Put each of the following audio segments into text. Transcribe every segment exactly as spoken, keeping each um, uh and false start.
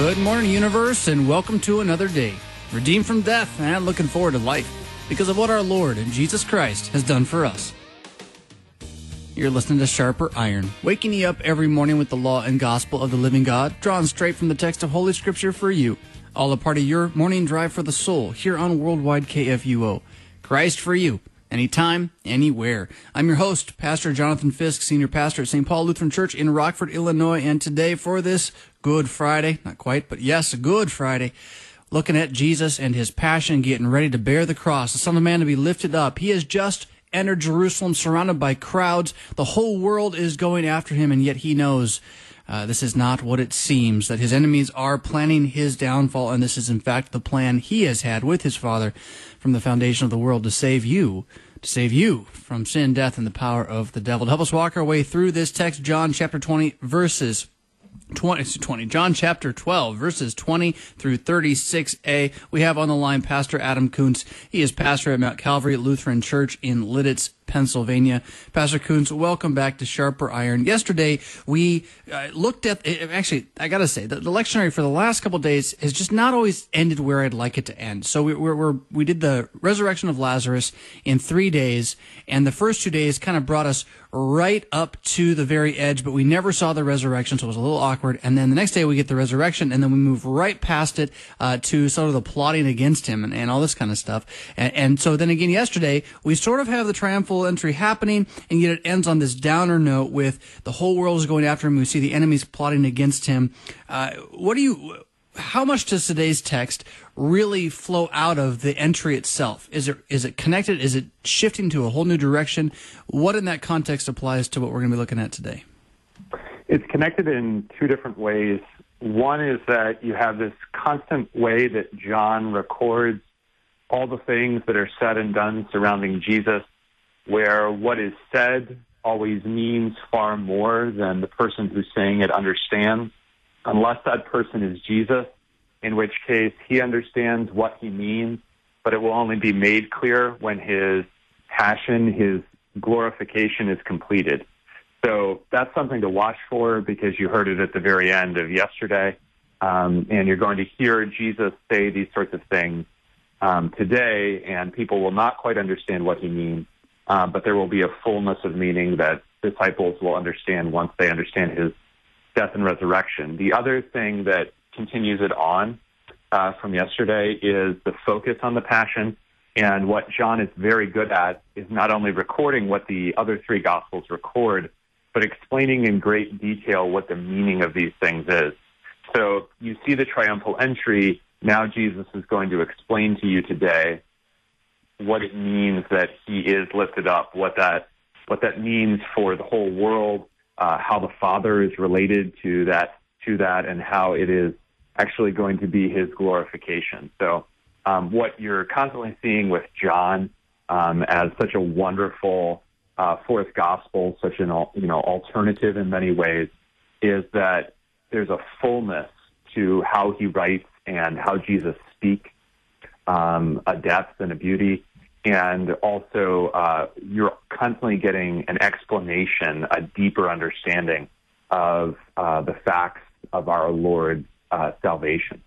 Good morning, universe, and welcome to another day, redeemed from death and looking forward to life because of what our Lord and Jesus Christ has done for us. You're listening to Sharper Iron, waking you up every morning with the law and gospel of the living God, drawn straight from the text of Holy Scripture for you, all a part of your morning drive for the soul here on Worldwide K F U O. Christ for you, anytime, anywhere. I'm your host, Pastor Jonathan Fisk, Senior Pastor at Saint Paul Lutheran Church in Rockford, Illinois, and today for this Good Friday, not quite, but yes, Good Friday, looking at Jesus and his passion, getting ready to bear the cross, the Son of Man to be lifted up. He has just entered Jerusalem surrounded by crowds. The whole world is going after him, and yet he knows uh, this is not what it seems, that his enemies are planning his downfall, and this is in fact the plan he has had with his Father from the foundation of the world to save you, to save you from sin, death, and the power of the devil. To help us walk our way through this text, John chapter twenty, verses twenty, twenty, John chapter twelve, verses twenty through thirty-six a. We have on the line Pastor Adam Kuntz. He is pastor at Mount Calvary Lutheran Church in Lidditz, Pennsylvania. Pastor Kuntz, welcome back to Sharper Iron. Yesterday, we uh, looked at, actually, I gotta say, the, the lectionary for the last couple of days has just not always ended where I'd like it to end. So we we're, we're, we did the resurrection of Lazarus in three days, and the first two days kind of brought us right up to the very edge, but we never saw the resurrection, so it was a little awkward. And then the next day we get the resurrection, and then we move right past it uh, to sort of the plotting against him and, and all this kind of stuff. And, and so then again yesterday, we sort of have the triumphal entry happening, and yet it ends on this downer note with the whole world is going after him. We see the enemies plotting against him. Uh, what do you, how much does today's text really flow out of the entry itself? Is it, is it connected? Is it shifting to a whole new direction? What in that context applies to what we're going to be looking at today? It's connected in two different ways. One is that you have this constant way that John records all the things that are said and done surrounding Jesus, where what is said always means far more than the person who's saying it understands, unless that person is Jesus, in which case he understands what he means, but it will only be made clear when his passion, his glorification is completed. So that's something to watch for, because you heard it at the very end of yesterday, um, and you're going to hear Jesus say these sorts of things um, today, and people will not quite understand what he means. Uh, but there will be a fullness of meaning that disciples will understand once they understand his death and resurrection. The other thing that continues it on uh, from yesterday is the focus on the passion. And what John is very good at is not only recording what the other three Gospels record, but explaining in great detail what the meaning of these things is. So you see the triumphal entry. Now Jesus is going to explain to you today what it means that he is lifted up, what that what that means for the whole world, uh, how the Father is related to that, to that, and how it is actually going to be his glorification. So um, what you're constantly seeing with John um, as such a wonderful uh, fourth gospel, such an you know alternative in many ways, is that there's a fullness to how he writes and how Jesus speaks, um, a depth and a beauty. And also, uh, you're constantly getting an explanation, a deeper understanding of uh, the facts of our Lord's uh, salvation.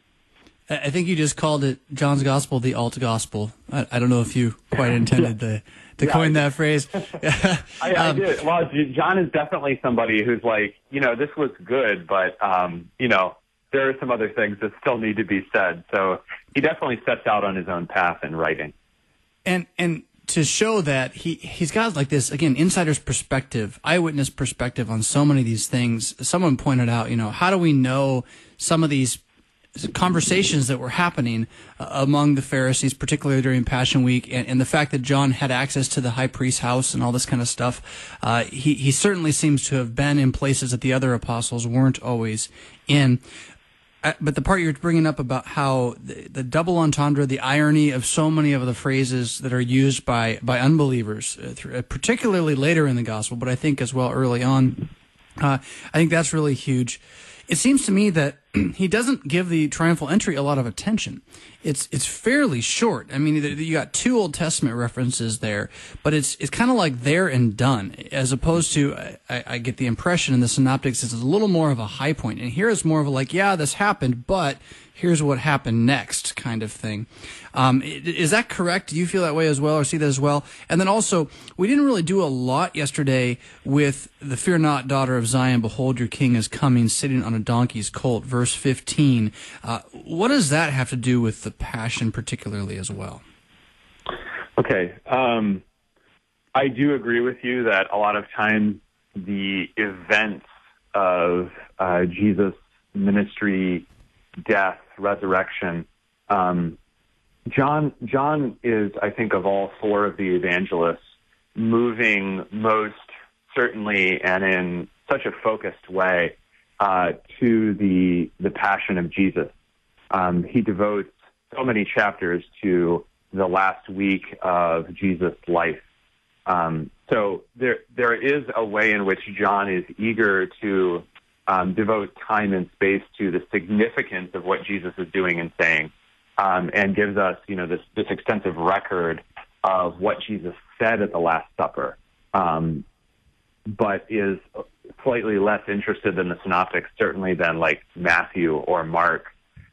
I think you just called it John's Gospel the alt gospel. I, I don't know if you quite intended to, to yeah, coin that phrase. I, I um, did. Well, John is definitely somebody who's like, you know, this was good, but, um, you know, there are some other things that still need to be said. So he definitely sets out on his own path in writing. And and to show that he, he's got like this, again, insider's perspective, eyewitness perspective on so many of these things. Someone pointed out, you know, how do we know some of these conversations that were happening uh, among the Pharisees, particularly during Passion Week, and, and the fact that John had access to the high priest's house and all this kind of stuff. Uh, he, he certainly seems to have been in places that the other apostles weren't always in. Uh, but the part you're bringing up about how the, the double entendre, the irony of so many of the phrases that are used by, by unbelievers, uh, through, uh, particularly later in the gospel, but I think as well early on, uh, I think that's really huge. it seems to me that he doesn't give the triumphal entry a lot of attention. It's it's fairly short. I mean, you got two Old Testament references there, but it's it's kind of like there and done, as opposed to, I, I get the impression in the synoptics it's a little more of a high point. And here it's more of a like, yeah, this happened, but here's what happened next kind of thing. Um, is that correct? Do you feel that way as well, or see that as well? And then also, we didn't really do a lot yesterday with the "Fear not, daughter of Zion, behold your king is coming, sitting on a donkey's colt," verse fifteen. Uh, what does that have to do with the Passion particularly as well? Okay. Um, I do agree with you that a lot of times the events of uh, Jesus' ministry, death, resurrection, um, John John is, I think, of all four of the evangelists, moving most certainly and in such a focused way uh, to the the passion of Jesus. Um, he devotes so many chapters to the last week of Jesus' life. Um, so there there is a way in which John is eager to um, devote time and space to the significance of what Jesus is doing and saying. Um, and gives us, you know, this, this extensive record of what Jesus said at the Last Supper, um, but is slightly less interested than the synoptics, certainly than like Matthew or Mark,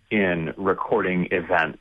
in recording events.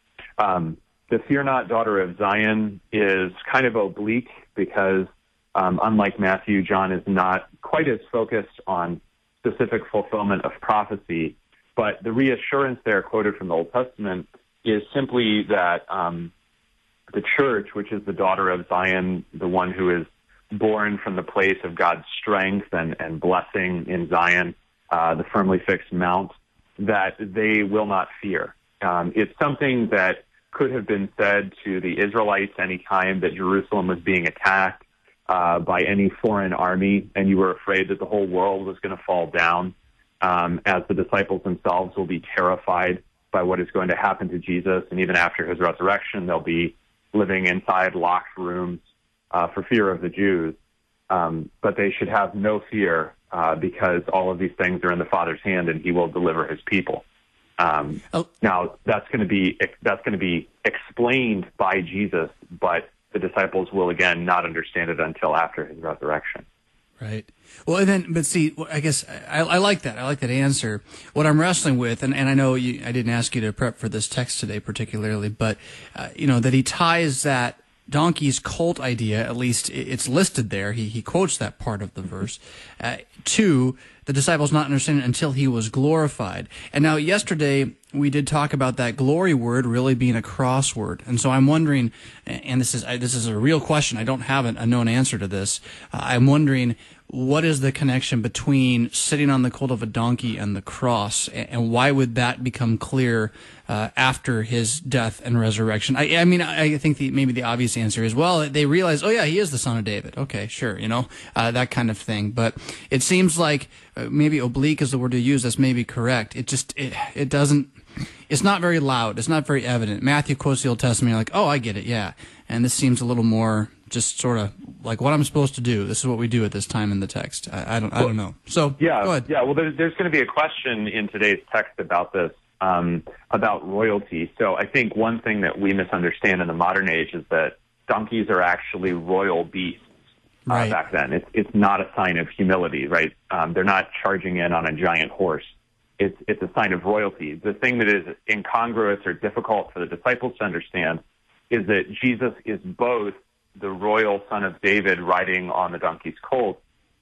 Um, the "Fear not, daughter of Zion" is kind of oblique because, um, unlike Matthew, John is not quite as focused on specific fulfillment of prophecy. But the reassurance there quoted from the Old Testament is simply that um, the church, which is the daughter of Zion, the one who is born from the place of God's strength and, and blessing in Zion, uh, the firmly fixed mount, that they will not fear. Um, it's something that could have been said to the Israelites any time that Jerusalem was being attacked uh, by any foreign army, and you were afraid that the whole world was going to fall down. Um, as the disciples themselves will be terrified by what is going to happen to Jesus. And even after his resurrection, they'll be living inside locked rooms uh, for fear of the Jews. Um, but they should have no fear uh, because all of these things are in the Father's hand and he will deliver his people. Um, oh. Now, that's going to be that's going to be explained by Jesus, but the disciples will, again, not understand it until after his resurrection. Right. Well, and then, but see, I guess I, I like that. I like that answer. What I'm wrestling with, and, and I know you, I didn't ask you to prep for this text today particularly, but, uh, you know, that he ties that donkey's colt idea, at least it's listed there, he, he quotes that part of the verse, uh, to the disciples not understanding until he was glorified. And now yesterday we did talk about that glory word really being a crossword. And so I'm wondering, and this is this is a real question, I don't have a known answer to this, uh, I'm wondering, what is the connection between sitting on the colt of a donkey and the cross, and why would that become clear uh, after his death and resurrection? I, I mean, I think the, maybe the obvious answer is, well, they realize, oh yeah, he is the son of David. Okay, sure, you know, uh, that kind of thing. But it seems like uh, maybe oblique is the word to use. That's maybe correct. It just it it doesn't. It's not very loud. It's not very evident. Matthew quotes the Old Testament. You're like, oh, I get it, yeah. And this seems a little more just sort of like what I'm supposed to do. This is what we do at this time in the text. I, I don't. I don't know. So yeah, go ahead. yeah. Well, there's, there's going to be a question in today's text about this, um, about royalty. So I think one thing that we misunderstand in the modern age is that donkeys are actually royal beasts. Uh, right. Back then, it's it's not a sign of humility, right? Um, they're not charging in on a giant horse. It's it's a sign of royalty. The thing that is incongruous or difficult for the disciples to understand is that Jesus is both the royal son of David riding on the donkey's colt,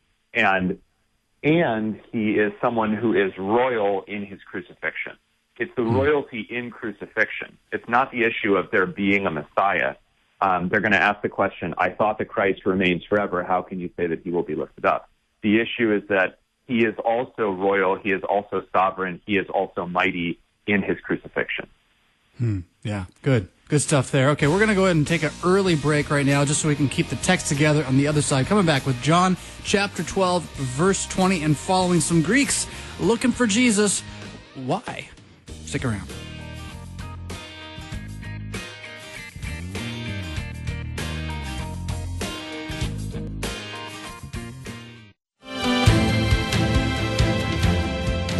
and and he is someone who is royal in his crucifixion. It's the royalty in crucifixion. It's not the issue of there being a Messiah. Um, they're going to ask the question, I thought the Christ remains forever. How can you say that he will be lifted up? The issue is that he is also royal. He is also sovereign. He is also mighty in his crucifixion. Hmm. Yeah, good. Good stuff there. Okay, we're going to go ahead and take an early break right now just so we can keep the text together on the other side. Coming back with John chapter twelve, verse twenty, and following some Greeks looking for Jesus. Why? Stick around.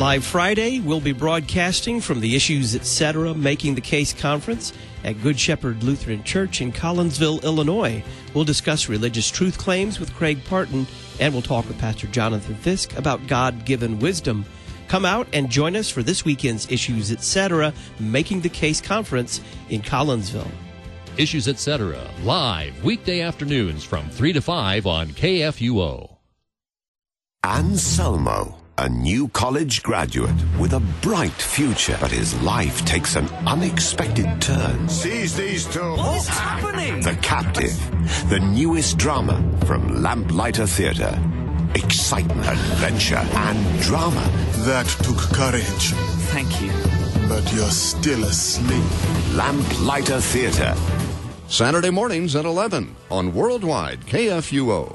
Live Friday, we'll be broadcasting from the Issues Etc. Making the Case Conference at Good Shepherd Lutheran Church in Collinsville, Illinois. We'll discuss religious truth claims with Craig Parton, and we'll talk with Pastor Jonathan Fisk about God-given wisdom. Come out and join us for this weekend's Issues Etc. Making the Case Conference in Collinsville. Issues Etc. live weekday afternoons from three to five on K F U O. Anselmo, a new college graduate with a bright future, but his life takes an unexpected turn. Seize these two. What is happening? The Captive, the newest drama from Lamplighter Theatre. Excitement, adventure, and drama. That took courage, Thank you. but you're still asleep. Lamplighter Theatre. Saturday mornings at eleven on Worldwide K F U O.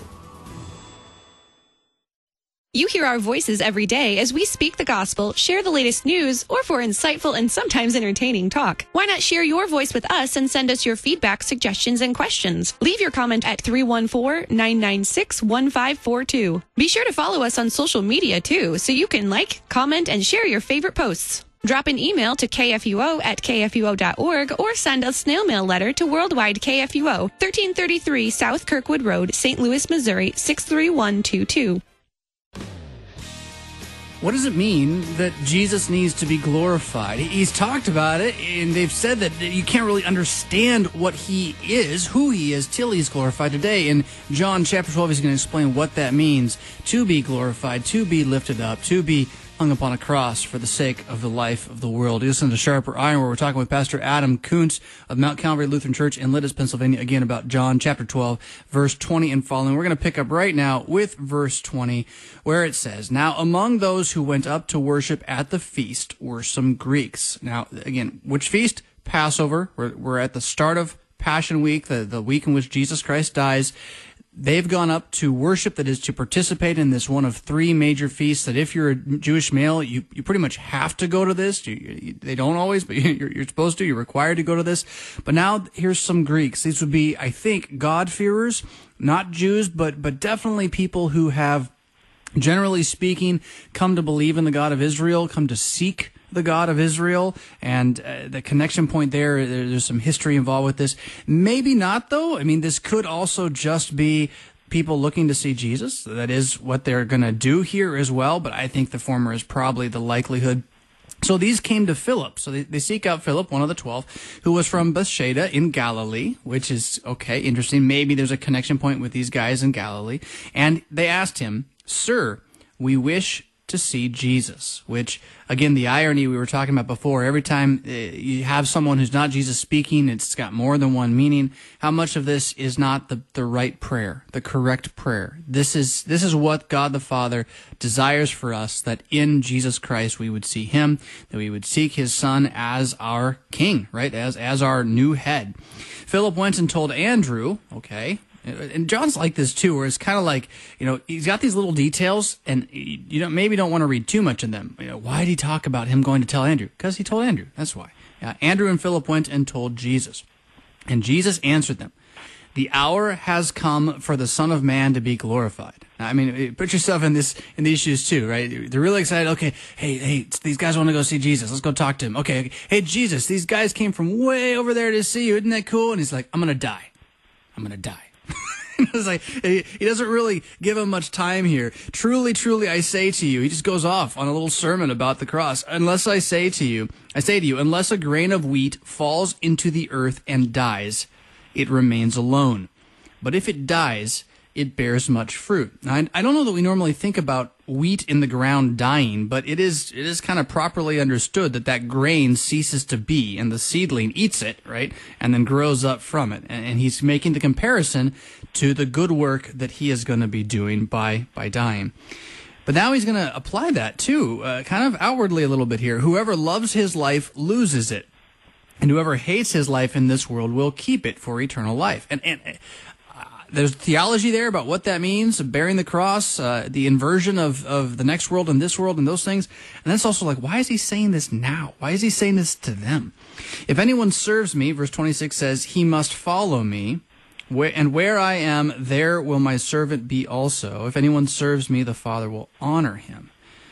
You hear our voices every day as we speak the gospel, share the latest news, or for insightful and sometimes entertaining talk. Why not share your voice with us and send us your feedback, suggestions, and questions? Leave your comment at three one four, nine nine six, one five four two. Be sure to follow us on social media, too, so you can like, comment, and share your favorite posts. Drop an email to k f u o at k f u o dot org or send a snail mail letter to Worldwide K F U O, thirteen thirty-three South Kirkwood Road, Saint Louis, Missouri, six three one two two. What does it mean that Jesus needs to be glorified? He's talked about it, and they've said that you can't really understand what he is, who he is, till he's glorified. Today, in John chapter twelve, he's going to explain what that means, to be glorified, to be lifted up, to be hung upon a cross for the sake of the life of the world. You listen to Sharper Iron, where we're talking with Pastor Adam Kuntz of Mount Calvary Lutheran Church in Lititz, Pennsylvania, again about John chapter twelve, verse twenty and following. We're going to pick up right now with verse twenty, where it says, "Now among those who went up to worship at the feast were some Greeks." Now, again, which feast? Passover. We're, we're at the start of Passion Week, the, the week in which Jesus Christ dies. They've gone up to worship, that is to participate in this one of three major feasts that if you're a Jewish male, you, you pretty much have to go to this. You, you, they don't always, but you're, you're supposed to. You're required to go to this. But now here's some Greeks. These would be, I think, God-fearers, not Jews, but but definitely people who have, generally speaking, come to believe in the God of Israel, come to seek the God of Israel, and uh, the connection point there, there's some history involved with this. Maybe not, though. I mean, this could also just be people looking to see Jesus. That is what they're going to do here as well, but I think the former is probably the likelihood. So these came to Philip. So they, they seek out Philip, one of the twelve, who was from Bethsaida in Galilee, which is, okay, interesting. Maybe there's a connection point with these guys in Galilee. And they asked him, "Sir, we wish to see Jesus," which, again, the irony we were talking about before, every time uh, you have someone who's not Jesus speaking, it's got more than one meaning. How much of this is not the, the right prayer, the correct prayer? This is, this is what God the Father desires for us, that in Jesus Christ we would see him, that we would seek his Son as our King, right, as, as our new head. Philip went and told Andrew, okay, and John's like this too, where it's kind of like, you know, he's got these little details, and you don't maybe don't want to read too much in them. You know, why did he talk about him going to tell Andrew? Because he told Andrew. That's why. Uh, Andrew and Philip went and told Jesus, and Jesus answered them, "The hour has come for the Son of Man to be glorified." Now, I mean, put yourself in this in these shoes too, right? They're really excited. Okay, hey, hey, these guys want to go see Jesus. Let's go talk to him. Okay, okay, hey, Jesus, these guys came from way over there to see you. Isn't that cool? And he's like, "I'm gonna die. I'm gonna die." It's like, he, he doesn't really give him much time here. "Truly, truly, I say to you," he just goes off on a little sermon about the cross. "Unless I say to you, I say to you, unless a grain of wheat falls into the earth and dies, it remains alone. But if it dies, it bears much fruit." Now, I, I don't know that we normally think about wheat in the ground dying, but it is it is kind of properly understood that that grain ceases to be, and the seedling eats it, right, and then grows up from it. And, and he's making the comparison to the good work that he is going to be doing by by dying. But now he's going to apply that too, uh, kind of outwardly a little bit here. "Whoever loves his life loses it, and whoever hates his life in this world will keep it for eternal life." And and uh, there's theology there about what that means, bearing the cross, uh, the inversion of, of the next world and this world and those things. And that's also like, why is he saying this now? Why is he saying this to them? "If anyone serves me," verse twenty-six says, "he must follow me. And where I am, there will my servant be also. If anyone serves me, the Father will honor him."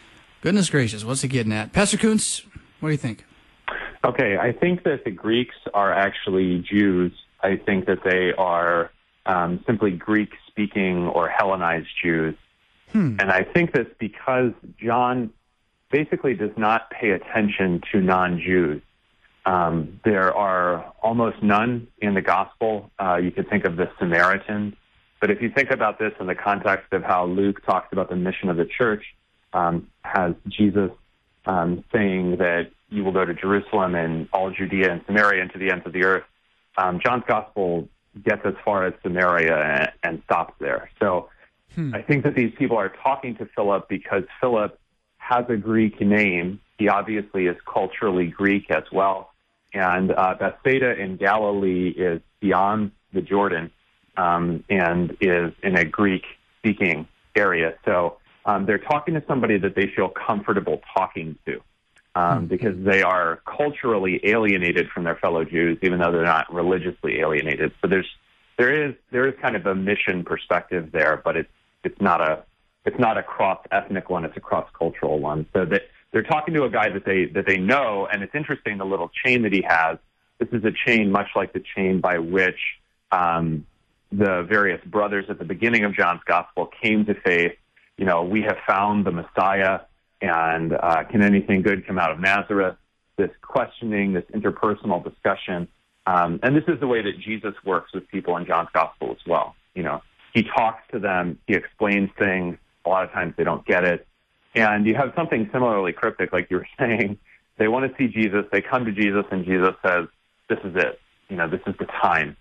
Goodness gracious, what's he getting at? Pastor Kuntz, what do you think? Okay, I think that the Greeks are actually Jews. I think that they are um, simply Greek-speaking or Hellenized Jews. Hmm. And I think that's because John basically does not pay attention to non-Jews. Um, there are almost none in the gospel. Uh, you could think of the Samaritans. But if you think about this in the context of how Luke talks about the mission of the church, um, has Jesus um, saying that you will go to Jerusalem and all Judea and Samaria and to the ends of the earth, um, John's gospel gets as far as Samaria and, and stops there. So hmm. I think that these people are talking to Philip because Philip has a Greek name. He obviously is culturally Greek as well. And uh, Bethsaida in Galilee is beyond the Jordan um, and is in a Greek-speaking area. So um, they're talking to somebody that they feel comfortable talking to um, because they are culturally alienated from their fellow Jews, even though they're not religiously alienated. So there's there is there is kind of a mission perspective there, but it's it's not a it's not a cross-ethnic one; it's a cross-cultural one. So that they're talking to a guy that they that they know, and it's interesting the little chain that he has. This is a chain much like the chain by which um, the various brothers at the beginning of John's gospel came to faith. You know, we have found the Messiah, and uh, can anything good come out of Nazareth? This questioning, this interpersonal discussion, um, and this is the way that Jesus works with people in John's gospel as well. You know, he talks to them, he explains things. A lot of times they don't get it. And you have something similarly cryptic, like you were saying. They want to see Jesus. They come to Jesus, and Jesus says, this is it. You know, this is the time.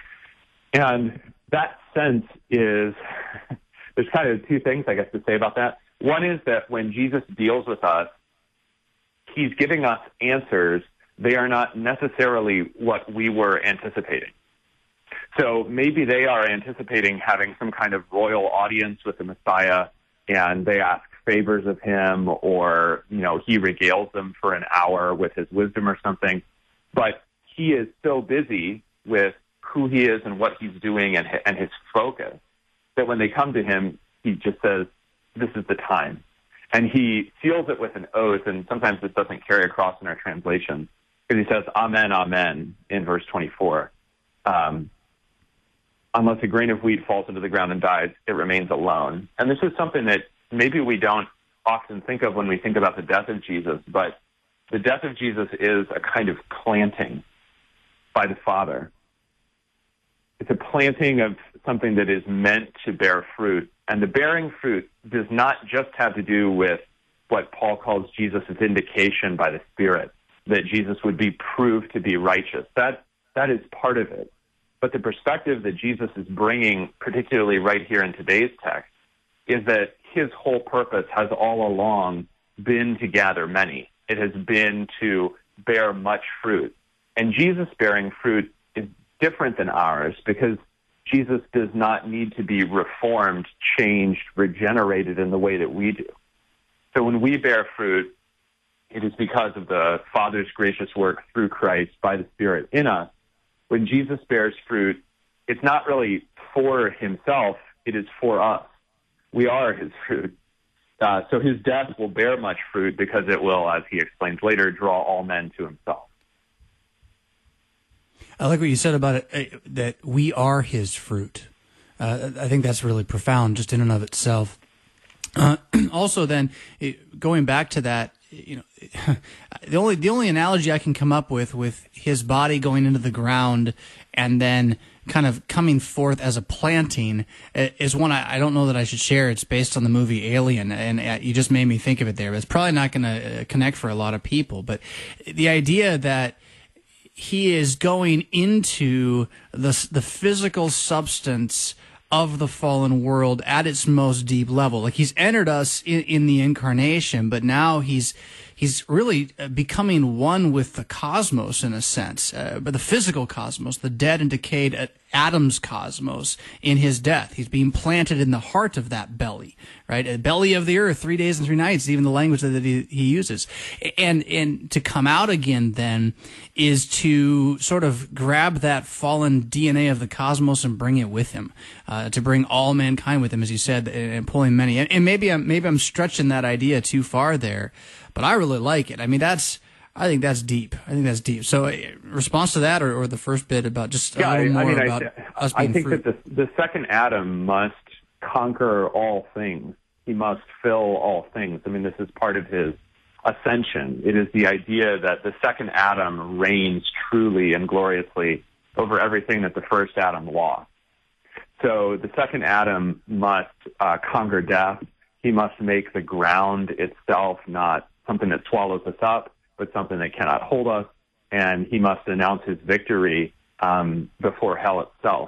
And that sense is, there's kind of two things, I guess, to say about that. One is that when Jesus deals with us, he's giving us answers. They are not necessarily what we were anticipating. So maybe they are anticipating having some kind of royal audience with the Messiah, and they ask favors of him, or, you know, he regales them for an hour with his wisdom or something. But he is so busy with who he is and what he's doing and, and his focus that when they come to him, he just says, this is the time. And he seals it with an oath, and sometimes this doesn't carry across in our translations, because he says, amen, amen, in verse twenty-four. Um, Unless a grain of wheat falls into the ground and dies, it remains alone. And this is something that maybe we don't often think of when we think about the death of Jesus, but the death of Jesus is a kind of planting by the Father. It's a planting of something that is meant to bear fruit. And the bearing fruit does not just have to do with what Paul calls Jesus' vindication by the Spirit, that Jesus would be proved to be righteous. That that is part of it. But the perspective that Jesus is bringing, particularly right here in today's text, is that his whole purpose has all along been to gather many. It has been to bear much fruit. And Jesus bearing fruit is different than ours because Jesus does not need to be reformed, changed, regenerated in the way that we do. So when we bear fruit, it is because of the Father's gracious work through Christ by the Spirit in us. When Jesus bears fruit, it's not really for himself, it is for us. We are his fruit. Uh, so his death will bear much fruit because it will, as he explains later, draw all men to himself. I like what you said about it, that we are his fruit. Uh, I think that's really profound just in and of itself. Uh, also then, it, going back to that, you know, the only the only analogy I can come up with with his body going into the ground and then kind of coming forth as a planting is one I, I don't know that I should share. It's based on the movie Alien, and you just made me think of it there. But it's probably not going to connect for a lot of people. But the idea that he is going into the the physical substance of the fallen world at its most deep level. Like he's entered us in, in the incarnation, but now he's he's really becoming one with the cosmos in a sense, uh, but the physical cosmos, the dead and decayed Adam's cosmos in his death. He's being planted in the heart of that belly, right? A belly of the earth, three days and three nights, even the language that he, he uses. And, and to come out again then is to sort of grab that fallen D N A of the cosmos and bring it with him, uh, to bring all mankind with him, as you said, and pulling many. And, and maybe I'm, maybe I'm stretching that idea too far there, but I really like it. I mean, that's, I think that's deep. I think that's deep. So, uh, response to that, or, or the first bit about just a yeah, little I, more I mean, about I, us being I think fruit. that the, the second Adam must conquer all things. He must fill all things. I mean, this is part of his ascension. It is the idea that the second Adam reigns truly and gloriously over everything that the first Adam lost. So the second Adam must uh, conquer death. He must make the ground itself not something that swallows us up, but something that cannot hold us. And he must announce his victory um, before hell itself.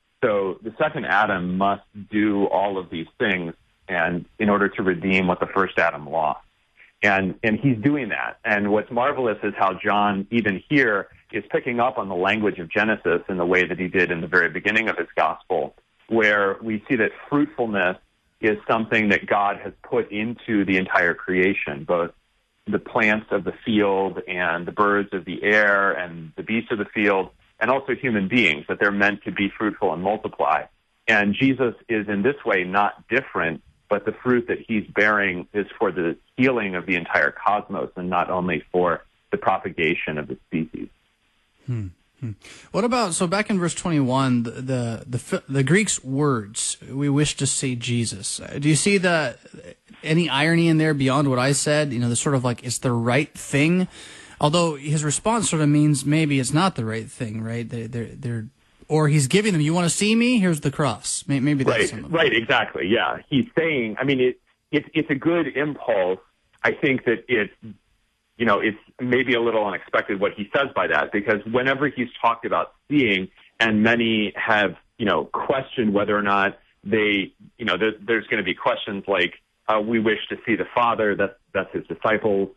So the second Adam must do all of these things, and in order to redeem what the first Adam lost. And and he's doing that. And what's marvelous is how John, even here, is picking up on the language of Genesis in the way that he did in the very beginning of his gospel, where we see that fruitfulness is something that God has put into the entire creation, both the plants of the field and the birds of the air and the beasts of the field, and also human beings, that they're meant to be fruitful and multiply. And Jesus is in this way not different, but the fruit that he's bearing is for the healing of the entire cosmos and not only for the propagation of the species. Hmm. Hmm. What about, so back in verse twenty-one, the, the the the Greek's words, we wish to see Jesus. Do you see the any irony in there beyond what I said? You know, the sort of like, it's the right thing. Although his response sort of means maybe it's not the right thing, right? They're, they're, they're or he's giving them, you want to see me? Here's the cross. Maybe that's right, some of right, exactly. Yeah, he's saying. I mean, it, it it's a good impulse. I think that it, you know, it's maybe a little unexpected what he says by that, because whenever he's talked about seeing, and many have, you know, questioned whether or not they, you know, there, there's going to be questions like, uh, we wish to see the Father. That's that's his disciples.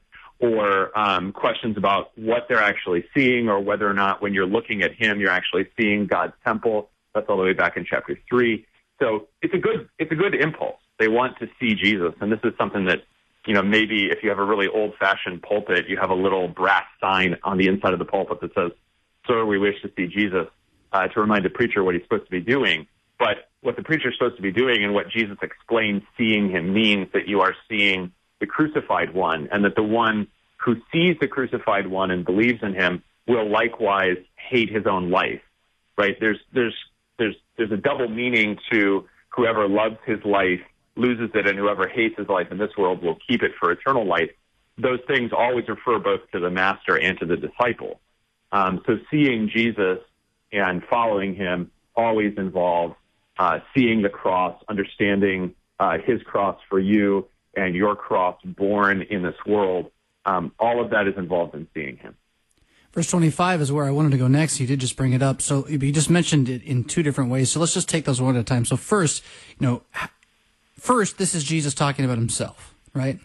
Or um, questions about what they're actually seeing, or whether or not when you're looking at him, you're actually seeing God's temple. That's all the way back in chapter three. So it's a good it's a good impulse. They want to see Jesus, and this is something that, you know, maybe if you have a really old-fashioned pulpit, you have a little brass sign on the inside of the pulpit that says, "Sir, we wish to see Jesus," uh, to remind the preacher what he's supposed to be doing. But what the preacher's supposed to be doing, and what Jesus explains seeing him means, that you are seeing the crucified one, and that the one who sees the crucified one and believes in him will likewise hate his own life, right? There's, there's, there's, there's a double meaning to whoever loves his life loses it, and whoever hates his life in this world will keep it for eternal life. Those things always refer both to the master and to the disciple. Um, so seeing Jesus and following him always involves uh, seeing the cross, understanding uh, his cross for you, and your cross born in this world. Um, all of that is involved in seeing him. Verse twenty-five is where I wanted to go next. You did just bring it up. So you just mentioned it in two different ways. So let's just take those one at a time. So first, you know, first, this is Jesus talking about himself, right?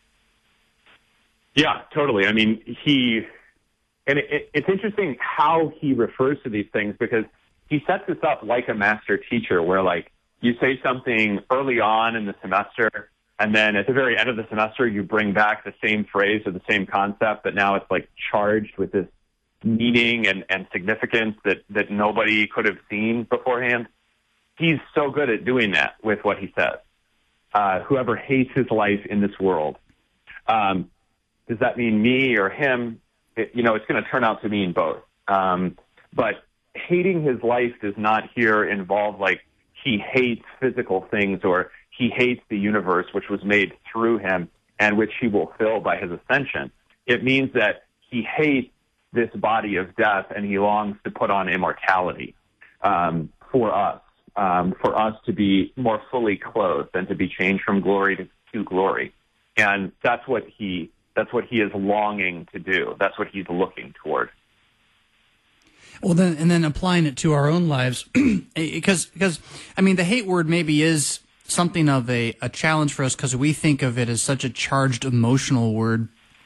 Yeah, totally. I mean, he, and it, it, it's interesting how he refers to these things, because he sets this up like a master teacher, where like you say something early on in the semester, and then at the very end of the semester, you bring back the same phrase or the same concept, but now it's like charged with this meaning and, and significance that, that nobody could have seen beforehand. He's so good at doing that with what he says. Uh, whoever hates his life in this world. Um, does that mean me or him? It, you know, it's going to turn out to mean both. Um, but hating his life does not here involve like he hates physical things, or he hates the universe which was made through him and which he will fill by his ascension. It means that he hates this body of death, and he longs to put on immortality um, for us, um, for us to be more fully clothed and to be changed from glory to, to glory. And that's what he that's what he is longing to do. That's what he's looking toward. Well, then, and then applying it to our own lives, because because I mean, the hate word maybe is something of a, a challenge for us, because we think of it as such a charged emotional word.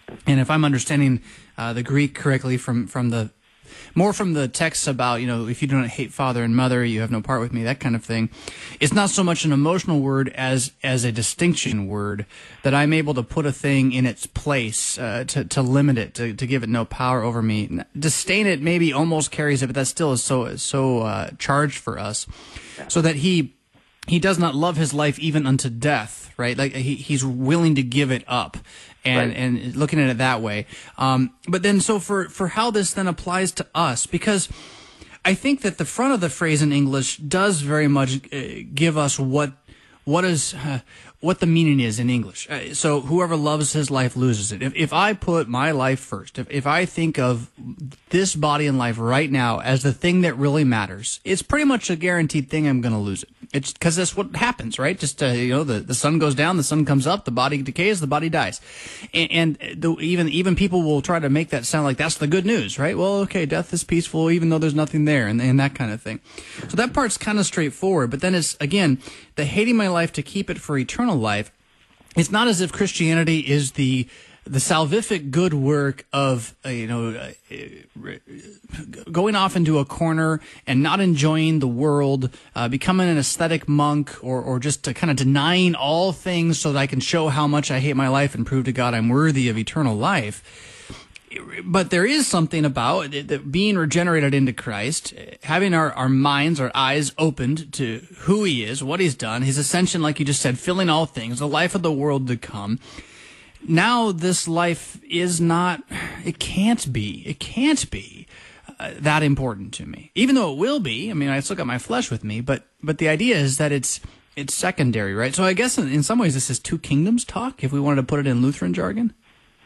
And if I'm understanding uh, the Greek correctly from, from the more from the texts about, you know, if you do not hate father and mother, you have no part with me, that kind of thing. It's not so much an emotional word as as a distinction word, that I'm able to put a thing in its place, uh, to, to limit it, to, to give it no power over me. Disdain it maybe almost carries it, but that still is so so uh, charged for us. So that he he does not love his life even unto death, right? Like he, he's willing to give it up. And, right. and looking at it that way. Um, but then, so for, for how this then applies to us, because I think that the front of the phrase in English does very much uh, give us what, what is, uh, what the meaning is in English. Uh, so whoever loves his life loses it. If, if I put my life first, if, if I think of this body and life right now as the thing that really matters, it's pretty much a guaranteed thing I'm going to lose it. It's because that's what happens, right? Just, uh, you know, the, the sun goes down, the sun comes up, the body decays, the body dies. And, and the, even, even people will try to make that sound like that's the good news, right? Well, okay, death is peaceful even though there's nothing there, and, and that kind of thing. So that part's kind of straightforward, but then it's, again, the hating my life to keep it for eternal life. It's not as if Christianity is the the salvific good work of, uh, you know, uh, going off into a corner and not enjoying the world, uh, becoming an aesthetic monk, or, or just uh, kind of denying all things so that I can show how much I hate my life and prove to God I'm worthy of eternal life. But there is something about it, that being regenerated into Christ, having our, our minds, our eyes opened to who he is, what he's done, his ascension, like you just said, filling all things, the life of the world to come. Now this life is not, it can't be, it can't be uh, that important to me. Even though it will be, I mean, I still got my flesh with me, but but the idea is that it's it's secondary, right? So I guess in, in some ways this is two kingdoms talk, if we wanted to put it in Lutheran jargon.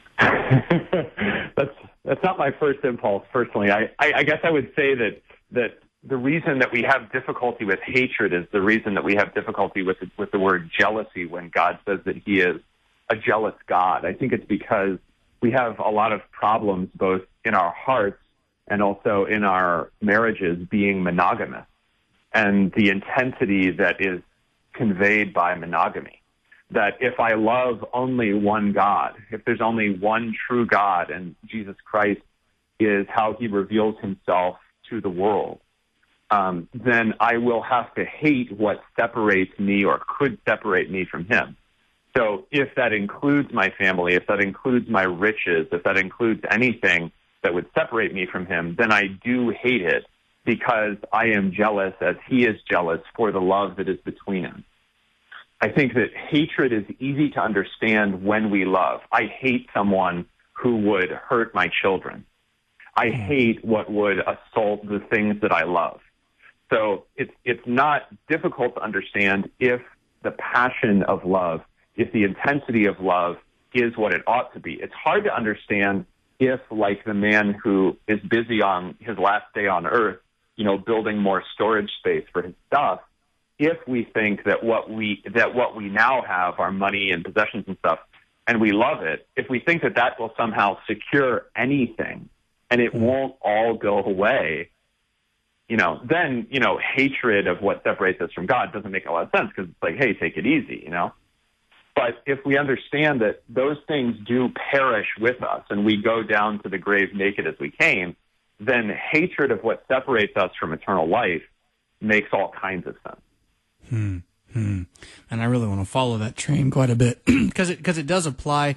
that's that's not my first impulse, personally. I, I, I guess I would say that that the reason that we have difficulty with hatred is the reason that we have difficulty with with the word jealousy when God says that he is a jealous God. I think it's because we have a lot of problems both in our hearts and also in our marriages being monogamous, and the intensity that is conveyed by monogamy. That if I love only one God, if there's only one true God and Jesus Christ is how he reveals himself to the world, um, then I will have to hate what separates me or could separate me from him. So if that includes my family, if that includes my riches, if that includes anything that would separate me from him, then I do hate it because I am jealous as he is jealous for the love that is between us. I think that hatred is easy to understand when we love. I hate someone who would hurt my children. I hate what would assault the things that I love. So it's it's not difficult to understand if the passion of love, if the intensity of love is what it ought to be. It's hard to understand if, like the man who is busy on his last day on earth, you know, building more storage space for his stuff, if we think that what we that what we now have, our money and possessions and stuff, and we love it, if we think that that will somehow secure anything and it won't all go away, you know, then, you know, hatred of what separates us from God doesn't make a lot of sense because it's like, hey, take it easy, you know. But if we understand that those things do perish with us and we go down to the grave naked as we came, then hatred of what separates us from eternal life makes all kinds of sense. Hmm. Hmm. And I really want to follow that train quite a bit because it because it does apply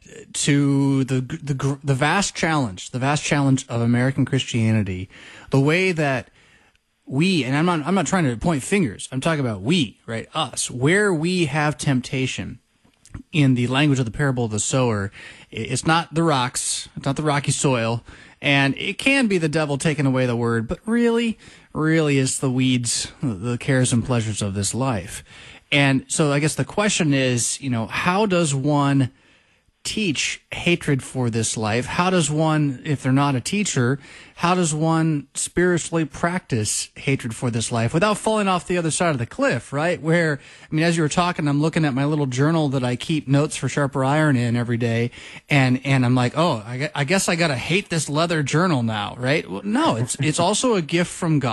to the the the vast challenge, the vast challenge of American Christianity, the way that we, and I'm not I'm not trying to point fingers. I'm talking about we, right? Us, where we have temptation. In the language of the parable of the sower, it's not the rocks, it's not the rocky soil, and it can be the devil taking away the word, but really, really it's the weeds, the cares and pleasures of this life. And so I guess the question is, you know, how does one teach hatred for this life? How does one, if they're not a teacher, how does one spiritually practice hatred for this life without falling off the other side of the cliff, right? Where, I mean, as you were talking, I'm looking at my little journal that I keep notes for Sharper Iron in every day, and, and I'm like, oh, I, I guess I gotta hate this leather journal now, right? Well, no, it's, it's also a gift from God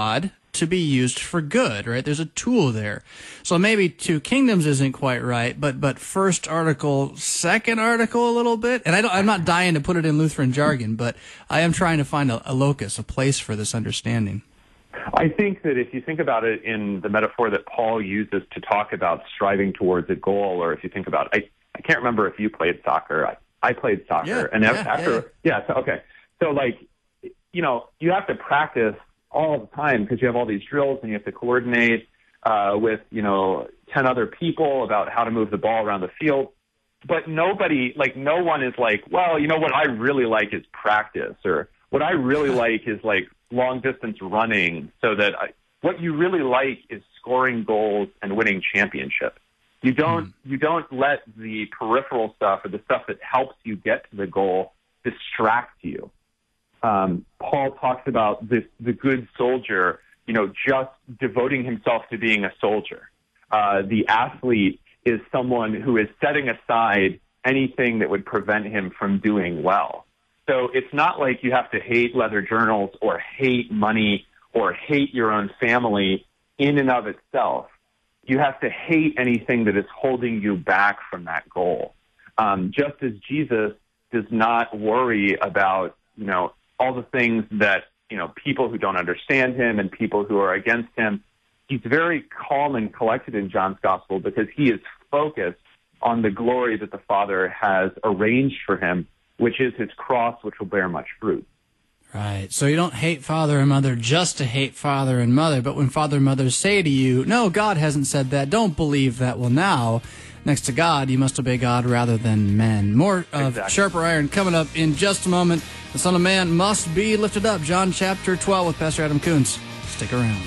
to be used for good, right? There's a tool there. So maybe two kingdoms isn't quite right, but but first article, second article a little bit. And I don't, I'm not dying to put it in Lutheran jargon, but I am trying to find a, a locus, a place for this understanding. I think that if you think about it in the metaphor that Paul uses to talk about striving towards a goal, or if you think about, I, I can't remember if you played soccer. I, I played soccer. Yeah, and yeah, after, yeah. yeah, so, okay. So, like, you know, you have to practice all the time because you have all these drills and you have to coordinate uh, with, you know, ten other people about how to move the ball around the field. But nobody, like, no one is like, well, you know, what I really like is practice, or what I really like is, like, long-distance running, so that I, what you really like is scoring goals and winning championships. You don't mm. you don't let the peripheral stuff or the stuff that helps you get to the goal distract you. Um, Paul talks about this, the good soldier, you know, just devoting himself to being a soldier. Uh, the athlete is someone who is setting aside anything that would prevent him from doing well. So it's not like you have to hate leather journals or hate money or hate your own family in and of itself. You have to hate anything that is holding you back from that goal. Um, just as Jesus does not worry about, you know, all the things that, you know, people who don't understand him and people who are against him. He's very calm and collected in John's gospel because he is focused on the glory that the Father has arranged for him, which is his cross, which will bear much fruit. Right. So you don't hate father and mother just to hate father and mother, but when father and mother say to you, no, God hasn't said that, don't believe that. Well, now, next to God, you must obey God rather than men. More of Exactly. Sharper Iron coming up in just a moment. The Son of Man must be lifted up. John chapter twelve with Pastor Adam Kuntz. Stick around.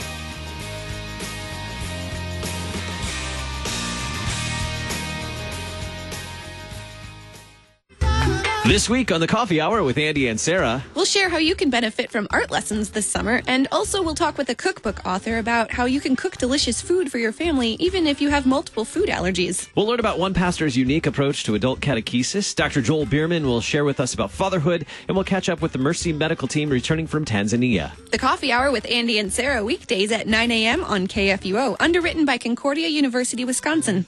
This week on the Coffee Hour with Andy and Sarah, We'll share how you can benefit from art lessons this summer, and also we'll talk with a cookbook author about how you can cook delicious food for your family, even if you have multiple food allergies. we'll learn about one pastor's unique approach to adult catechesis. Doctor Joel Bierman will share with us about fatherhood, and we'll catch up with the Mercy Medical Team returning from Tanzania. The Coffee Hour with Andy and Sarah, weekdays at nine a.m. on K F U O, underwritten by Concordia University, Wisconsin.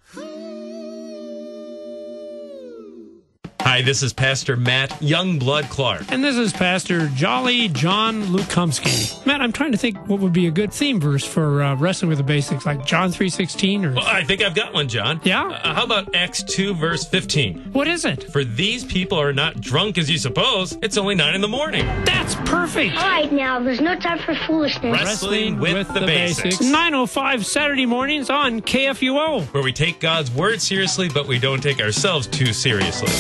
Hi, this is Pastor Matt Youngblood Clark. And this is Pastor Jolly John Lukomsky. Matt, I'm trying to think what would be a good theme verse for uh, wrestling with the basics, like John three sixteen or... Well, I think I've got one, John. Yeah? Uh, how about Acts two, verse fifteen? What is it? For these people are not drunk as you suppose. It's only nine in the morning. That's perfect! All right, now, there's no time for foolishness. Wrestling with, with the, the basics. basics. nine oh five Saturday mornings on K F U O. Where we take God's word seriously, but we don't take ourselves too seriously.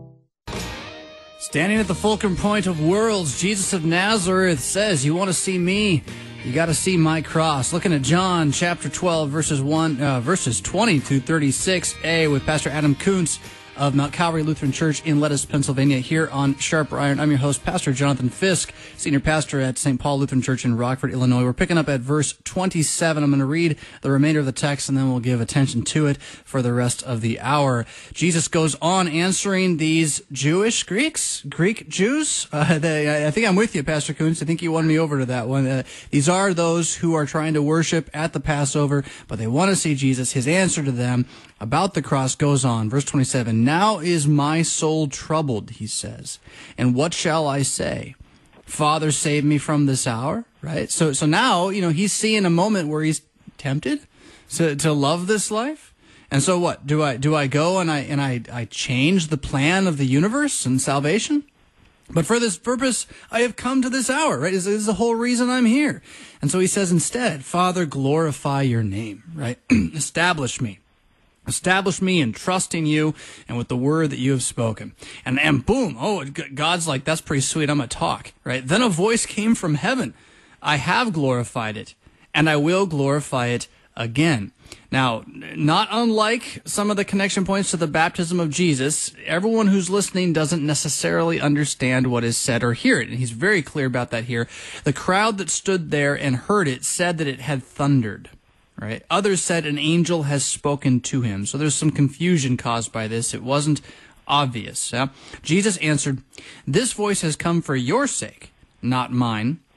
Standing at the fulcrum point of worlds, Jesus of Nazareth says, you want to see me, you got to see my cross. Looking at John chapter twelve, verses one, uh, verses twenty to thirty-six a with Pastor Adam Kuntz of Mount Calvary Lutheran Church in Lettuce, Pennsylvania, here on Sharper Iron. I'm your host, Pastor Jonathan Fisk, senior pastor at Saint Paul Lutheran Church in Rockford, Illinois. We're picking up at verse twenty-seven. I'm going to read the remainder of the text, and then we'll give attention to it for the rest of the hour. Jesus goes on answering these Jewish Greeks, Greek Jews. Uh, they, I think I'm with you, Pastor Kuntz. I think you won me over to that one. Uh, these are those who are trying to worship at the Passover, but they want to see Jesus. His answer to them about the cross goes on. Verse twenty-seven, now is my soul troubled, he says, and what shall I say? Father, save me from this hour, right? So so now, you know, he's seeing a moment where he's tempted to, to love this life. And so what? Do I do I go and I and I, I change the plan of the universe and salvation? But for this purpose, I have come to this hour, right? This is the whole reason I'm here. And so he says instead, Father, glorify your name, right? Establish me. Establish me in trusting you and with the word that you have spoken. And and boom, oh, God's like, that's pretty sweet, I'm going to talk, right? Then a voice came from heaven. I have glorified it, and I will glorify it again. Now, not unlike some of the connection points to the baptism of Jesus, everyone who's listening doesn't necessarily understand what is said or hear it. And he's very clear about that here. The crowd that stood there and heard it said that it had thundered. Right? Others said an angel has spoken to him. So there's some confusion caused by this. It wasn't obvious. Yeah? Jesus answered, this voice has come for your sake, not mine.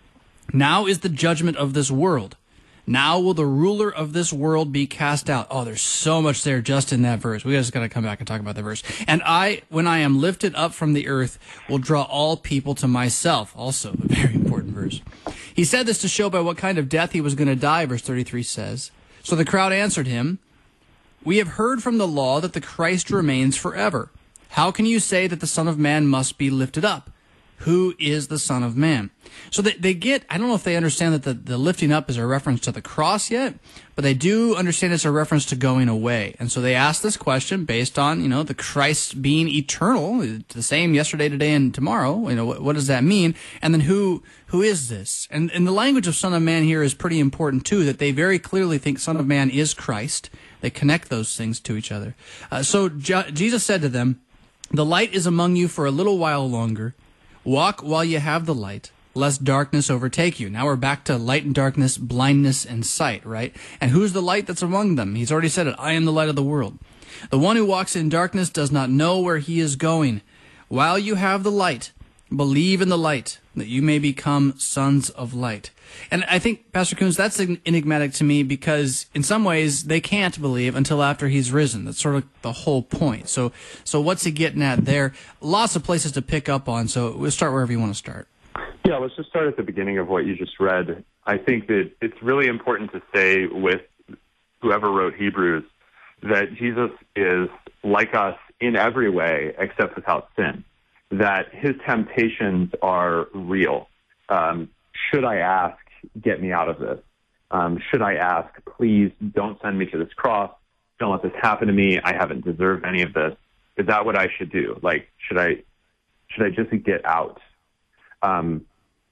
Now is the judgment of this world. Now will the ruler of this world be cast out. Oh, there's so much there just in that verse. We just got to come back and talk about the verse. And I, when I am lifted up from the earth, will draw all people to myself. Also a very important verse. He said this to show by what kind of death he was going to die, verse thirty-three says. So the crowd answered him, we have heard from the law that the Christ remains forever. How can you say that the Son of Man must be lifted up? Who is the Son of Man? So they, they get, I don't know if they understand that the, the lifting up is a reference to the cross yet, but they do understand it's a reference to going away. And so they ask this question based on, you know, the Christ being eternal, the same yesterday, today, and tomorrow. You know, what, what does that mean? And then who who is this? And, and the language of Son of Man here is pretty important too, that they very clearly think Son of Man is Christ. They connect those things to each other. Uh, so Je- Jesus said to them, the light is among you for a little while longer. Walk while you have the light, lest darkness overtake you. Now we're back to light and darkness, blindness and sight, right? And who's the light that's among them? He's already said it. I am the light of the world. The one who walks in darkness does not know where he is going. While you have the light, believe in the light, that you may become sons of light. And I think, Pastor Coons, that's enigmatic to me because in some ways they can't believe until after he's risen. That's sort of the whole point. So so what's he getting at there? Lots of places to pick up on, so we'll start wherever you want to start. Yeah, let's just start at the beginning of what you just read. I think that it's really important to say with whoever wrote Hebrews that Jesus is like us in every way except without sin, that his temptations are real. Um, should I ask, get me out of this? Um, should I ask, please don't send me to this cross. Don't let this happen to me. I haven't deserved any of this. Is that what I should do? Like, should I, should I just get out? Um,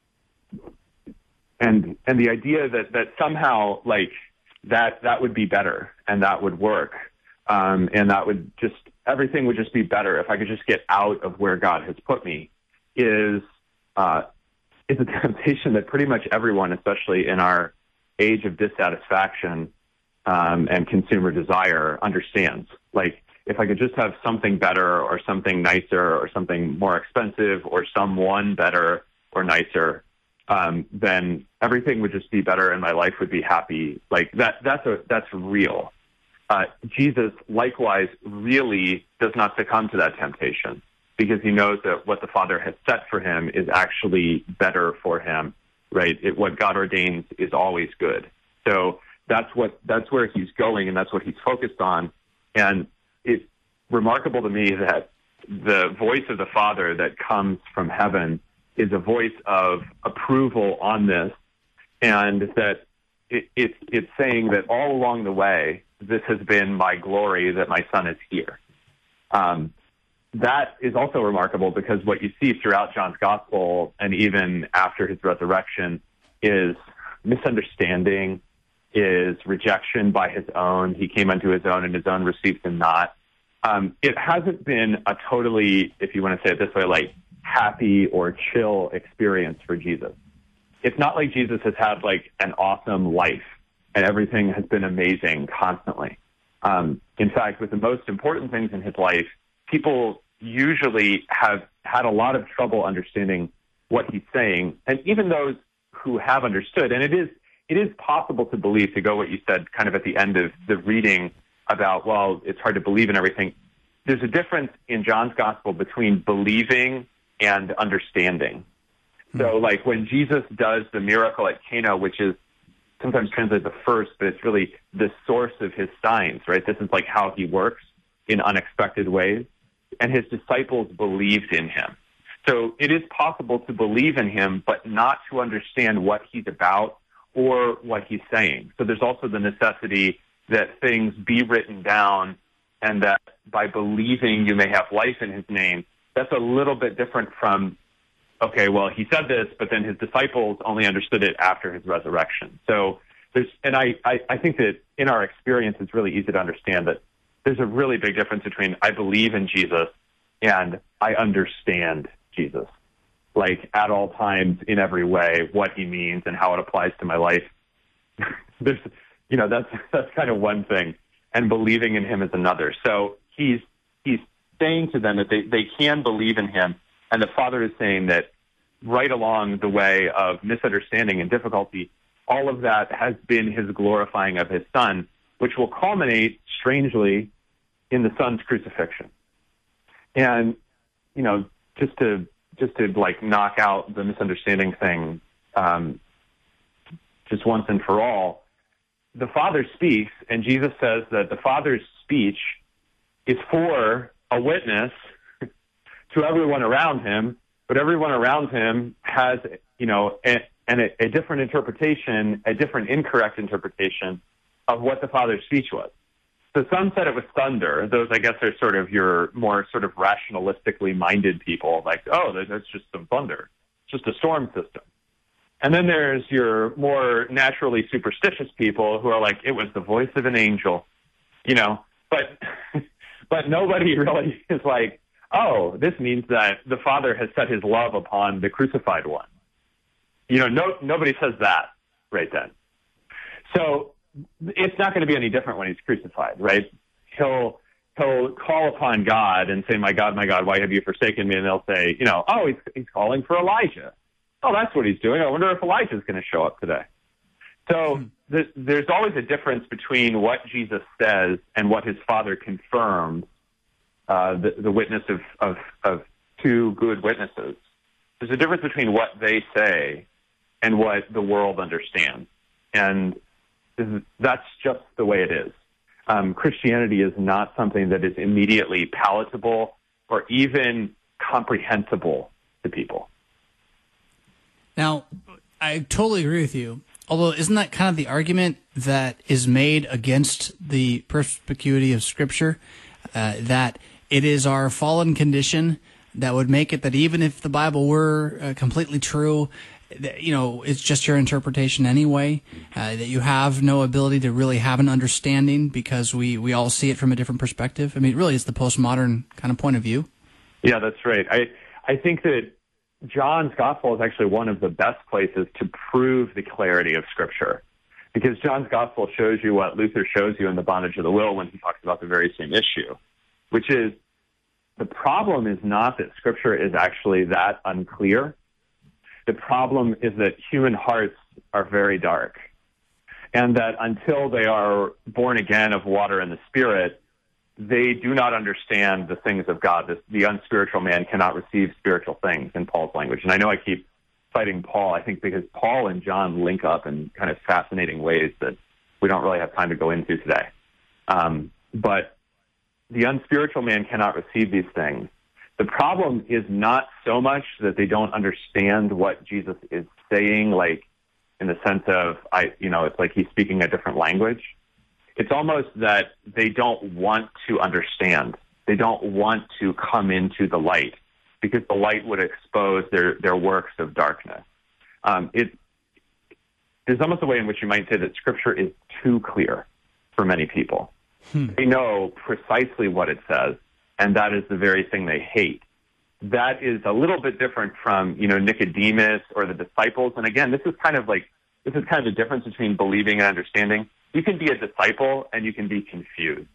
and, and the idea that, that somehow like that, that would be better and that would work. Um, and that would just, everything would just be better if I could just get out of where God has put me is, uh, is a temptation that pretty much everyone, especially in our age of dissatisfaction um, and consumer desire, understands. Like, if I could just have something better or something nicer or something more expensive or someone better or nicer, um, then everything would just be better and my life would be happy. Like, that, that's a, that's real. Uh, Jesus, likewise, really does not succumb to that temptation, because he knows that what the Father has set for him is actually better for him, right? It, what God ordains is always good. So that's what that's where he's going, and that's what he's focused on. And it's remarkable to me that the voice of the Father that comes from heaven is a voice of approval on this, and that it, it, it's saying that all along the way, this has been my glory that my Son is here. Um, That is also remarkable because what you see throughout John's gospel and even after his resurrection is misunderstanding, is rejection by his own. He came unto his own and his own received him not. Um, it hasn't been a totally, if you want to say it this way, like happy or chill experience for Jesus. It's not like Jesus has had like an awesome life and everything has been amazing constantly. Um, in fact, with the most important things in his life, people usually have had a lot of trouble understanding what he's saying. And even those who have understood, and it is it is possible to believe, to go what you said kind of at the end of the reading about, well, it's hard to believe in everything. There's a difference in John's gospel between believing and understanding. Mm-hmm. So like when Jesus does the miracle at Cana, which is sometimes translated the first, but it's really the source of his signs, right? This is like how he works in unexpected ways. And his disciples believed in him. So it is possible to believe in him, but not to understand what he's about or what he's saying. So there's also the necessity that things be written down and that by believing you may have life in his name. That's a little bit different from, okay, well, he said this, but then his disciples only understood it after his resurrection. So there's, and I, I, I think that in our experience, it's really easy to understand that there's a really big difference between I believe in Jesus and I understand Jesus, like at all times, in every way, what he means and how it applies to my life. There's, you know, that's that's kind of one thing, and believing in him is another. So he's he's saying to them that they, they can believe in him, and the Father is saying that right along the way of misunderstanding and difficulty, all of that has been his glorifying of his Son, which will culminate, strangely, in the Son's crucifixion. And, you know, just to just to like knock out the misunderstanding thing, um, just once and for all, the Father speaks, and Jesus says that the Father's speech is for a witness to everyone around him, but everyone around him has, you know, a, a, a different interpretation, a different incorrect interpretation of what the Father's speech was. So some said it was thunder. Those, I guess, are sort of your more sort of rationalistically minded people, like, oh, that's just some thunder. It's just a storm system. And then there's your more naturally superstitious people who are like, it was the voice of an angel, you know. But but nobody really is like, oh, this means that the Father has set his love upon the crucified one. You know, no, nobody says that right then. So it's not going to be any different when he's crucified, right? He'll he'll call upon God and say, my God, my God, why have you forsaken me? And they'll say, you know, oh, he's, he's calling for Elijah. Oh, that's what he's doing. I wonder if Elijah's going to show up today. So hmm. there's, there's always a difference between what Jesus says and what his Father confirms, uh, the, the witness of, of, of two good witnesses. There's a difference between what they say and what the world understands. And that's just the way it is. Um, Christianity is not something that is immediately palatable or even comprehensible to people. Now, I totally agree with you. Although, isn't that kind of the argument that is made against the perspicuity of Scripture? Uh, that it is our fallen condition that would make it that even if the Bible were uh, completely true, you know, it's just your interpretation anyway, uh, that you have no ability to really have an understanding because we, we all see it from a different perspective. I mean, really, it's the postmodern kind of point of view. Yeah, that's right. I, I think that John's Gospel is actually one of the best places to prove the clarity of Scripture, because John's Gospel shows you what Luther shows you in The Bondage of the Will when he talks about the very same issue, which is the problem is not that Scripture is actually that unclear. The problem is that human hearts are very dark, and that until they are born again of water and the Spirit, they do not understand the things of God. The, the unspiritual man cannot receive spiritual things, in Paul's language. And I know I keep citing Paul, I think because Paul and John link up in kind of fascinating ways that we don't really have time to go into today. Um, but the unspiritual man cannot receive these things. The problem is not so much that they don't understand what Jesus is saying, like in the sense of, I, you know, it's like he's speaking a different language. It's almost that they don't want to understand. They don't want to come into the light because the light would expose their, their works of darkness. Um, it, there's almost a way in which you might say that Scripture is too clear for many people. Hmm. They know precisely what it says, and that is the very thing they hate. That is a little bit different from, you know, Nicodemus or the disciples. And again, this is kind of like, this is kind of the difference between believing and understanding. You can be a disciple and you can be confused.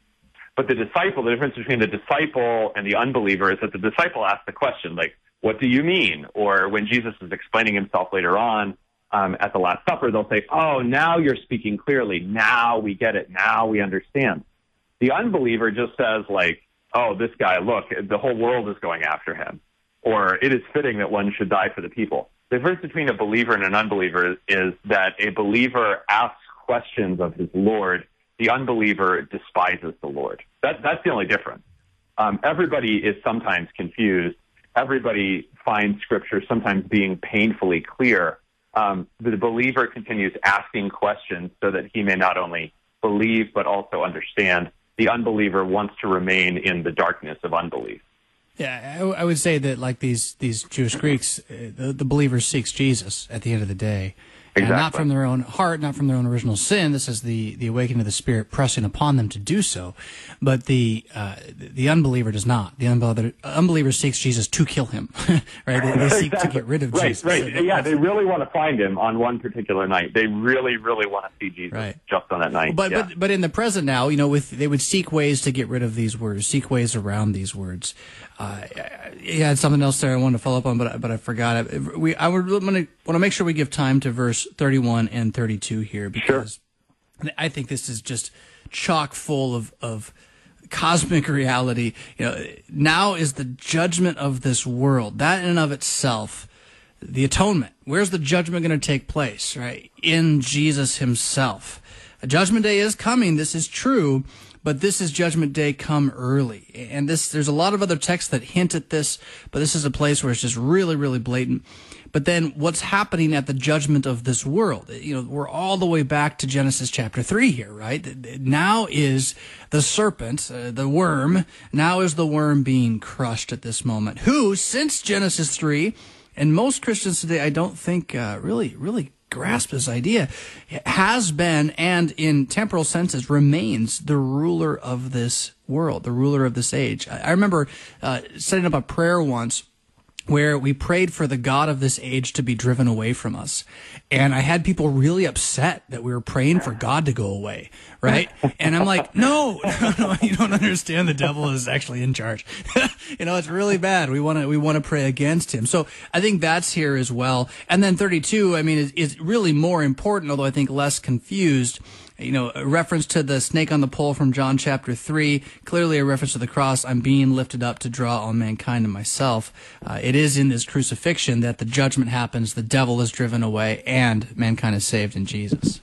But the disciple, the difference between the disciple and the unbeliever is that the disciple asks the question, like, what do you mean? Or when Jesus is explaining himself later on um, at the Last Supper, they'll say, oh, now you're speaking clearly. Now we get it. Now we understand. The unbeliever just says, like, oh, this guy, look, the whole world is going after him. Or it is fitting that one should die for the people. The difference between a believer and an unbeliever is, is that a believer asks questions of his Lord. The unbeliever despises the Lord. That, that's the only difference. Um, everybody is sometimes confused. Everybody finds Scripture sometimes being painfully clear. Um, the believer continues asking questions so that he may not only believe but also understand. The unbeliever wants to remain in the darkness of unbelief. Yeah, I, I would say that like these, these Jewish Greeks, uh, the, the believer seeks Jesus at the end of the day. And Exactly. not from their own heart, not from their own original sin. This is the, the awakening of the Spirit pressing upon them to do so. But the uh, the unbeliever does not. The unbeliever, unbeliever seeks Jesus to kill him, right? They, they seek exactly. to get rid of right, Jesus. Right, right. Yeah, they really want to find him on one particular night. They really, really want to see Jesus right. just on that night. But, yeah. but but in the present now, you know, with they would seek ways to get rid of these words, seek ways around these words. Uh, you had something else there I wanted to follow up on, but but I forgot it. We I would want to want to make sure we give time to verse thirty-one and thirty-two here, because sure. I think this is just chock full of of cosmic reality. You know, now is the judgment of this world. That in and of itself, the atonement. Where's the judgment going to take place? Right? In Jesus himself. A judgment day is coming. This is true. But this is Judgment Day come early. And this, there's a lot of other texts that hint at this, but this is a place where it's just really, really blatant. But then what's happening at the judgment of this world? You know, we're all the way back to Genesis chapter three here, right? Now is the serpent, uh, the worm, now is the worm being crushed at this moment, who, since Genesis three, and most Christians today, I don't think uh, really, really grasp this idea, has been, and in temporal senses remains, the ruler of this world, the ruler of this age. I remember uh, setting up a prayer once where we prayed for the God of this age to be driven away from us. And I had people really upset that we were praying for God to go away, right? And I'm like, no, no, no, you don't understand. The devil is actually in charge. You know, it's really bad. We want to, we want to pray against him. So I think that's here as well. And then thirty-two, I mean, is, is really more important, although I think less confused. You know, a reference to the snake on the pole from John chapter three, clearly a reference to the cross. I'm being lifted up to draw all mankind to myself. Uh, it is in this crucifixion that the judgment happens, the devil is driven away, and mankind is saved in Jesus.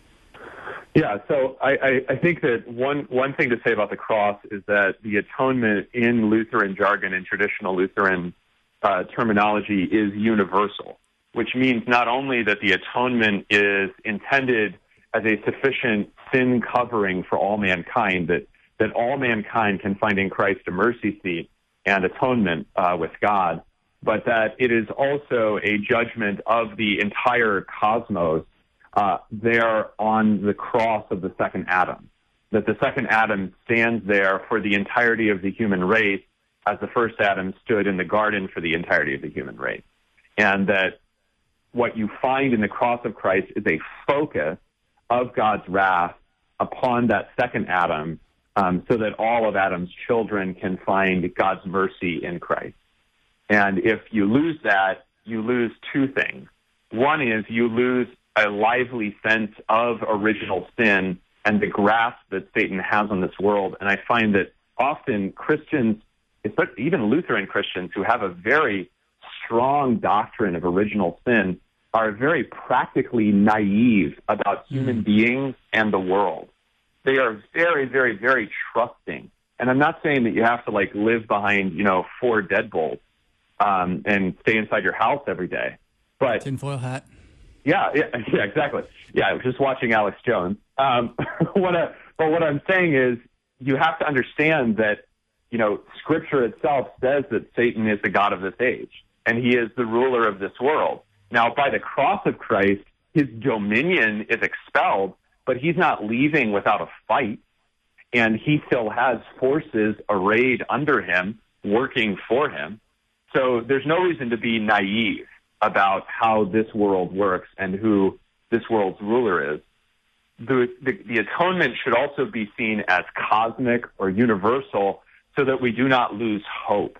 Yeah, so I, I, I think that one, one thing to say about the cross is that the atonement in Lutheran jargon and traditional Lutheran uh, terminology is universal, which means not only that the atonement is intended as a sufficient sin covering for all mankind, that, that all mankind can find in Christ a mercy seat and atonement uh, with God, but that it is also a judgment of the entire cosmos uh, there on the cross of the second Adam, that the second Adam stands there for the entirety of the human race as the first Adam stood in the garden for the entirety of the human race. And that what you find in the cross of Christ is a focus of God's wrath upon that second Adam, um, so that all of Adam's children can find God's mercy in Christ. And if you lose that, you lose two things. One is you lose a lively sense of original sin and the grasp that Satan has on this world. And I find that often Christians, especially even Lutheran Christians who have a very strong doctrine of original sin, are very practically naive about human beings and the world. They are very, very, very trusting. And I'm not saying that you have to like live behind, you know, four deadbolts um, and stay inside your house every day. But tinfoil hat. Yeah, yeah, yeah, exactly. Yeah, I was just watching Alex Jones. Um, what I, but what I'm saying is you have to understand that, you know, Scripture itself says that Satan is the god of this age, and he is the ruler of this world. Now, by the cross of Christ, his dominion is expelled, but he's not leaving without a fight, and he still has forces arrayed under him, working for him. So there's no reason to be naive about how this world works and who this world's ruler is. The, the, the atonement should also be seen as cosmic or universal so that we do not lose hope.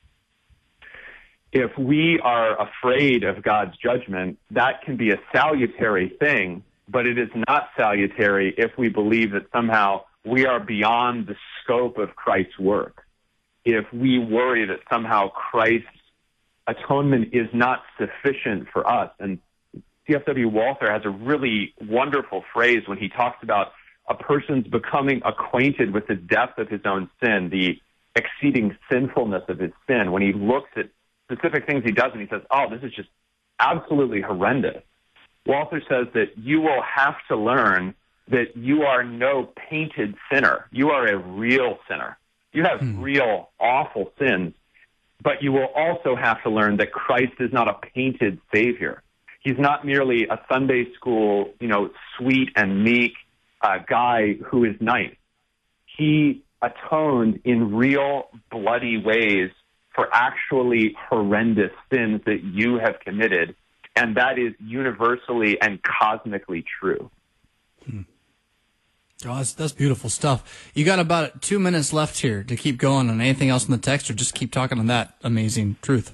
If we are afraid of God's judgment, that can be a salutary thing, but it is not salutary if we believe that somehow we are beyond the scope of Christ's work. If we worry that somehow Christ's atonement is not sufficient for us. And C F W Walther has a really wonderful phrase when he talks about a person's becoming acquainted with the depth of his own sin, the exceeding sinfulness of his sin, when he looks at specific things he does and he says, oh, this is just absolutely horrendous. Walther says that you will have to learn that you are no painted sinner. You are a real sinner. You have hmm. real awful sins, but you will also have to learn that Christ is not a painted Savior. He's not merely a Sunday school, you know, sweet and meek uh, guy who is nice. He atoned in real bloody ways for actually horrendous sins that you have committed, and that is universally and cosmically true. Hmm. Oh, that's, that's beautiful stuff. You got about two minutes left here to keep going on anything else in the text, or just keep talking on that amazing truth?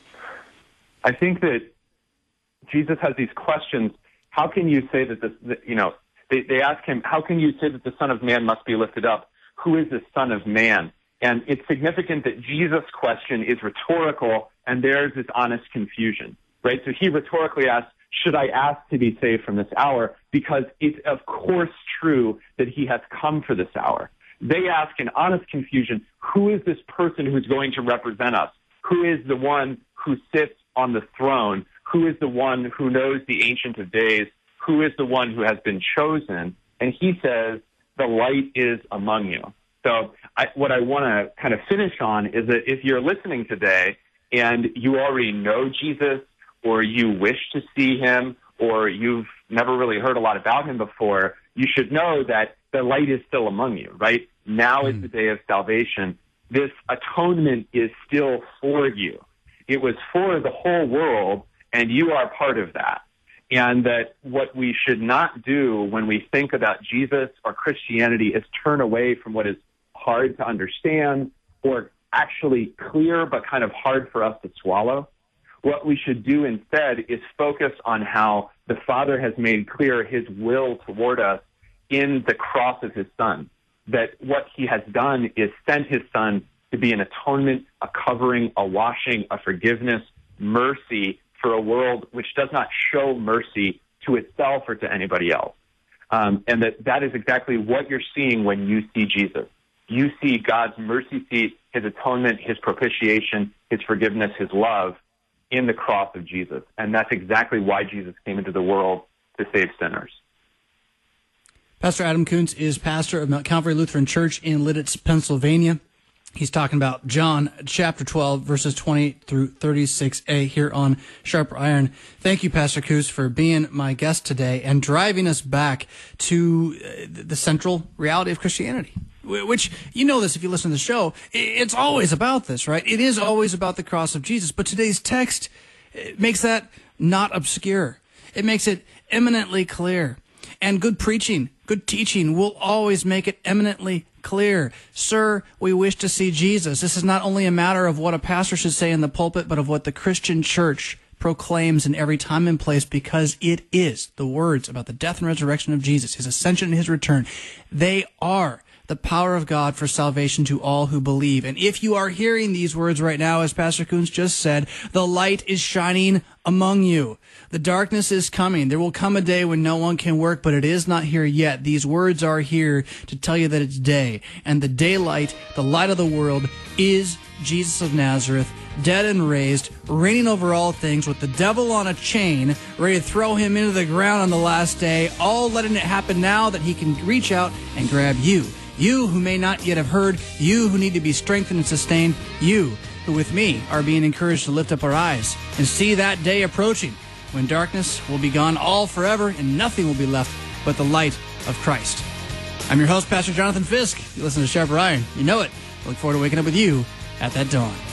I think that Jesus has these questions. How can you say that this, that, you know, they, they ask him, how can you say that the Son of Man must be lifted up? Who is the Son of Man? And it's significant that Jesus' question is rhetorical, and theirs is honest confusion, right? So he rhetorically asks, should I ask to be saved from this hour? Because it's of course true that he has come for this hour. They ask in honest confusion, who is this person who's going to represent us? Who is the one who sits on the throne? Who is the one who knows the Ancient of Days? Who is the one who has been chosen? And he says, the light is among you. So I, what I want to kind of finish on is that if you're listening today and you already know Jesus, or you wish to see him, or you've never really heard a lot about him before, you should know that the light is still among you, right? Now is the day of salvation. This atonement is still for you. It was for the whole world, and you are part of that. And that what we should not do when we think about Jesus or Christianity is turn away from what is hard to understand or actually clear but kind of hard for us to swallow. What we should do instead is focus on how the Father has made clear his will toward us in the cross of his Son. That what he has done is sent his Son to be an atonement, a covering, a washing, a forgiveness, mercy for a world which does not show mercy to itself or to anybody else. Um, and that that is exactly what you're seeing when you see Jesus. You see God's mercy seat, his atonement, his propitiation, his forgiveness, his love, in the cross of Jesus. And that's exactly why Jesus came into the world, to save sinners. Pastor Adam Koontz is pastor of Mount Calvary Lutheran Church in Lidditz, Pennsylvania. He's talking about John chapter twelve, verses twenty through thirty-six a here on Sharper Iron. Thank you, Pastor Koontz, for being my guest today and driving us back to the central reality of Christianity. Which, you know this if you listen to the show, it's always about this, right? It is always about the cross of Jesus. But today's text makes that not obscure. It makes it eminently clear. And good preaching, good teaching will always make it eminently clear. Sir, we wish to see Jesus. This is not only a matter of what a pastor should say in the pulpit, but of what the Christian church proclaims in every time and place, because it is the words about the death and resurrection of Jesus, his ascension and his return. They are the power of God for salvation to all who believe. And if you are hearing these words right now, as Pastor Koontz just said, the light is shining among you. The darkness is coming. There will come a day when no one can work, but it is not here yet. These words are here to tell you that it's day. And the daylight, the light of the world, is Jesus of Nazareth, dead and raised, reigning over all things, with the devil on a chain, ready to throw him into the ground on the last day, all letting it happen now that he can reach out and grab you. You who may not yet have heard, you who need to be strengthened and sustained, you who with me are being encouraged to lift up our eyes and see that day approaching when darkness will be gone all forever and nothing will be left but the light of Christ. I'm your host, Pastor Jonathan Fisk. You listen to Sharper Iron. You know it. I look forward to waking up with you at that dawn.